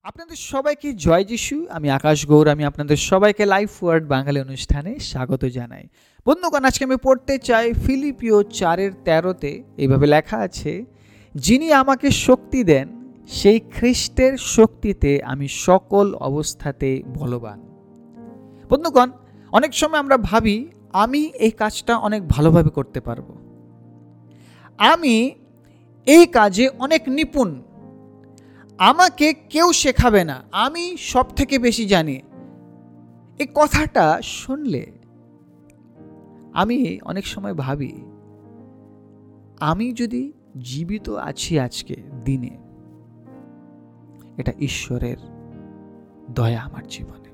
আপনাদের সবাইকে জয় যিশু। আমি আকাশ গৌর। আমি আপনাদের সবাইকে লাইফ ওয়ার্ড বাঙালি অনুষ্ঠানে স্বাগত জানাই। বন্ধুগণ, আজকে আমি পড়তে চাই ফিলিপিও 4:13। এইভাবে লেখা আছে, যিনি আমাকে শক্তি দেন সেই খ্রিস্টের শক্তিতে আমি সকল অবস্থাতে বলবান। বন্ধুগণ, অনেক সময় আমরা ভাবি আমি এই কাজটা অনেক ভালোভাবে করতে পারবো, আমি এই কাজে অনেক নিপুণ, আমাকে কেউ শেখাবে না, আমি সব থেকে বেশি জানি। এই কথাটা শুনলে আমি অনেক সময় ভাবি, আমি যদি জীবিত আছি আজকে দিনে, এটা ঈশ্বরের দয়া আমার জীবনে।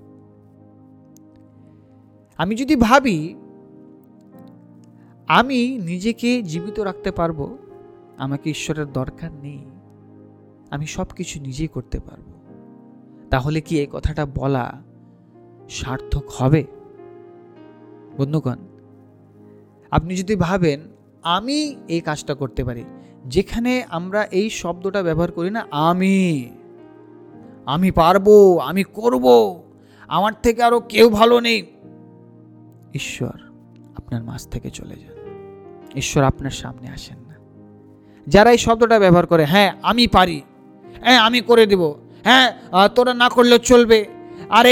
আমি যদি ভাবি আমি নিজেকে জীবিত রাখতে পারবো, আমাকে ঈশ্বরের দরকার নেই, আমি সব কিছু নিজেই করতে পারবো, তাহলে কি এই কথাটা বলা সার্থক হবে? বন্ধুগণ, আপনি যদি ভাবেন আমি এই কাজটা করতে পারি, যেখানে আমরা এই শব্দটা ব্যবহার করি না, আমি পারবো, আমি করব, আমার থেকে আরো কেউ ভালো নেই, ঈশ্বর আপনার মাঝ থেকে চলে যান, ঈশ্বর আপনার সামনে আসেন না। যারা এই শব্দটা ব্যবহার করে, হ্যাঁ আমি পারি, হ্যাঁ আমি করে দেব, হ্যাঁ তোরা না করলেও চলবে, আরে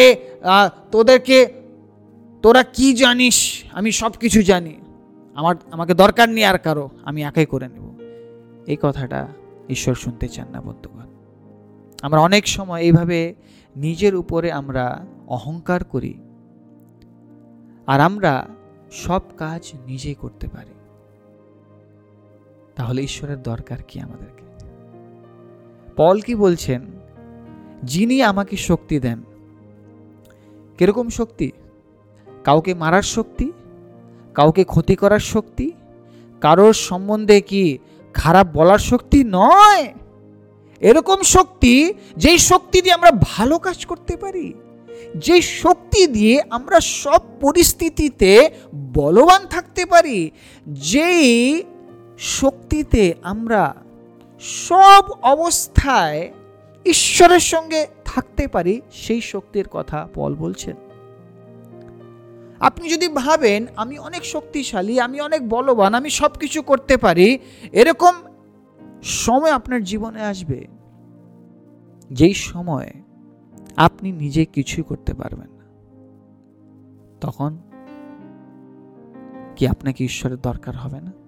তোরা কি জানিস, আমি সব কিছু জানি, আমাকে দরকার নেই আর কারো, আমি একাই করে নেব, এই কথাটা ঈশ্বর শুনতে চান না। বন্ধুগণ, আমরা অনেক সময় এইভাবে নিজের উপরে আমরা অহংকার করি, আর আমরা সব কাজ নিজেই করতে পারি, তাহলে ঈশ্বরের দরকার কি আমাদেরকে? পল কি বলছেন? যিনি আমাকে শক্তি দেন। কিরকম শক্তি? কাউকে মারার শক্তি, কাউকে ক্ষতি করার শক্তি, কারোর সম্বন্ধে কি খারাপ বলার শক্তি নয়। এরকম শক্তি, যেই শক্তি দিয়ে আমরা ভালো কাজ করতে পারি, যেই শক্তি দিয়ে আমরা সব পরিস্থিতিতে বলবান থাকতে পারি, যেই শক্তিতে আমরা সব অবস্থায় ঈশ্বরের সঙ্গে থাকতে পারি, সেই শক্তির কথা পল বলছেন। আপনি যদি ভাবেন আমি অনেক শক্তিশালী, আমি অনেক বলবান, আমি সব কিছু করতে পারি, এরকম সময় আপনার জীবনে আসবে যেই সময় আপনি নিজে কিছুই করতে পারবেন না। তখন কি আপনাকে ঈশ্বরের দরকার হবে না?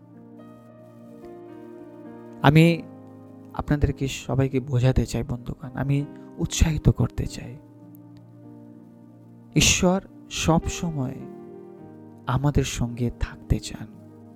আমি আপনাদেরকে সবাইকে বোঝাতে চাই বন্ধুগণ, আমি উৎসাহিত করতে চাই, ঈশ্বর সব সময় আমাদের সঙ্গে থাকতে চান।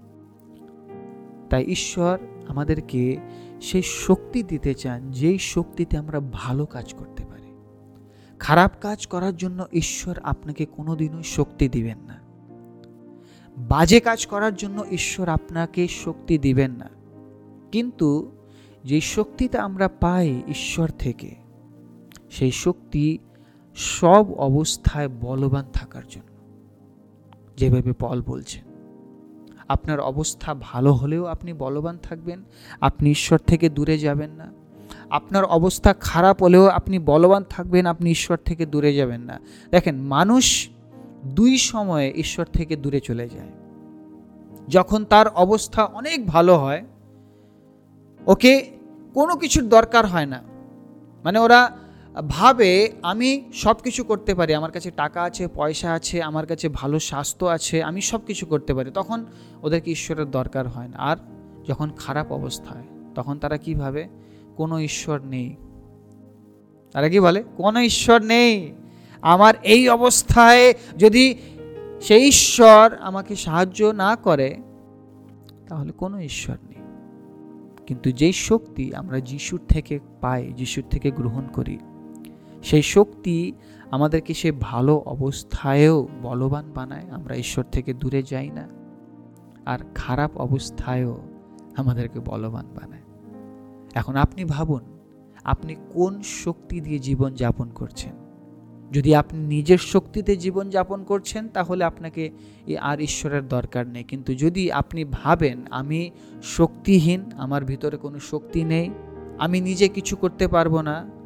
তাই ঈশ্বর আমাদেরকে সেই শক্তি দিতে চান, যেই শক্তিতে আমরা ভালো কাজ করতে পারি। খারাপ কাজ করার জন্য ঈশ্বর আপনাকে কোনোদিনই শক্তি দিবেন না, বাজে কাজ করার জন্য ঈশ্বর আপনাকে শক্তি দিবেন না। কিন্তু যে শক্তিটা আমরা পাই ঈশ্বর থেকে, সেই শক্তি সব অবস্থায় বলবান থাকার জন্য। যেভাবে পল বলছেন, আপনার অবস্থা ভালো হলেও আপনি বলবান থাকবেন, আপনি ঈশ্বর থেকে দূরে যাবেন না। আপনার অবস্থা খারাপ হলেও আপনি বলবান থাকবেন, আপনি ঈশ্বর থেকে দূরে যাবেন না। দেখেন, মানুষ দুই সময়ে ঈশ্বর থেকে দূরে চলে যায়। যখন তার অবস্থা অনেক ভালো হয়, ওকে কোনো কিছুর দরকার হয় না, মানে ওরা ভাবে আমি সব কিছু করতে পারি, আমার কাছে টাকা আছে, পয়সা আছে, আমার কাছে ভালো স্বাস্থ্য আছে, আমি সব কিছু করতে পারি, তখন ওদেরকে ঈশ্বরের দরকার হয় না। আর যখন খারাপ অবস্থায়, তখন তারা কি ভাবে? কোনো ঈশ্বর নেই। তারা কি বলে? কোনো ঈশ্বর নেই। আমার এই অবস্থায় যদি সেই ঈশ্বর আমাকে সাহায্য না করে, তাহলে কোনো ঈশ্বর নেই। কিন্তু যেই শক্তি আমরা যিশুর থেকে পাই, যিশুর থেকে গ্রহণ করি, সেই শক্তি আমাদেরকে সে ভালো অবস্থায়ও বলবান বানায়, আমরা ঈশ্বর থেকে দূরে যাই না, আর খারাপ অবস্থায়ও আমাদেরকে বলবান বানায়। এখন আপনি ভাবুন, আপনি কোন শক্তি দিয়ে জীবন যাপন করছেন। যদি আপনি নিজের শক্তিতে জীবন যাপন করছেন, তাহলে আপনাকে আর ঈশ্বরের দরকার নেই। কিন্তু যদি আপনি ভাবেন আমি শক্তিহীন, আমার ভিতরে কোনো শক্তি নেই, আমি নিজে কিছু করতে পারবো না,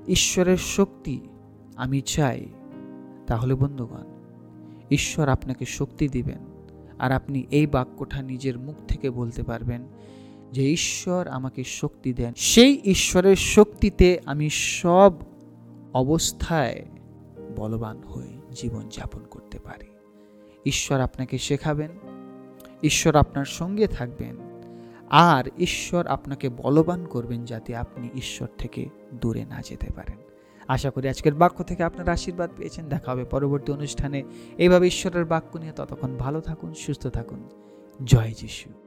ঈশ্বরের শক্তি আমি চাই, তাহলে বন্ধুগণ ঈশ্বর আপনাকে শক্তি দিবেন। আর আপনি এই বাক্যটা নিজের মুখ থেকে বলতে পারবেন যে ঈশ্বর আমাকে শক্তি দেন, সেই ঈশ্বরের শক্তিতে আমি সব অবস্থায় বলবান হয়ে জীবন যাপন করতে পারি। ঈশ্বর আপনাকে শেখাবেন, ঈশ্বর আপনার সঙ্গে থাকবেন, আর ঈশ্বর আপনাকে বলবান করবেন যাতে আপনি ঈশ্বর থেকে দূরে না যেতে পারেন। আশা করি আজকের বাক্য থেকে আপনারা আশীর্বাদ পেয়েছেন। দেখা হবে পরবর্তী অনুষ্ঠানে এইভাবে ঈশ্বরের বাক্য নিয়ে। ততক্ষণ ভালো থাকুন, সুস্থ থাকুন। জয় যিশু।